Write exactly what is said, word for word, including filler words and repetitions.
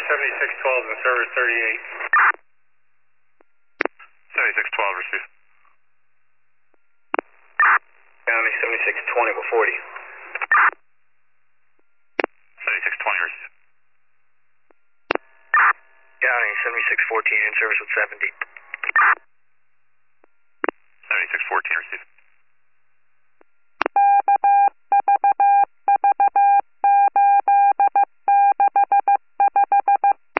seventy-six twelve in service thirty-eight. seventy-six twelve, receive. County seventy-six twenty with forty. seventy-six twenty, receive. County seventy-six fourteen in service with seventy.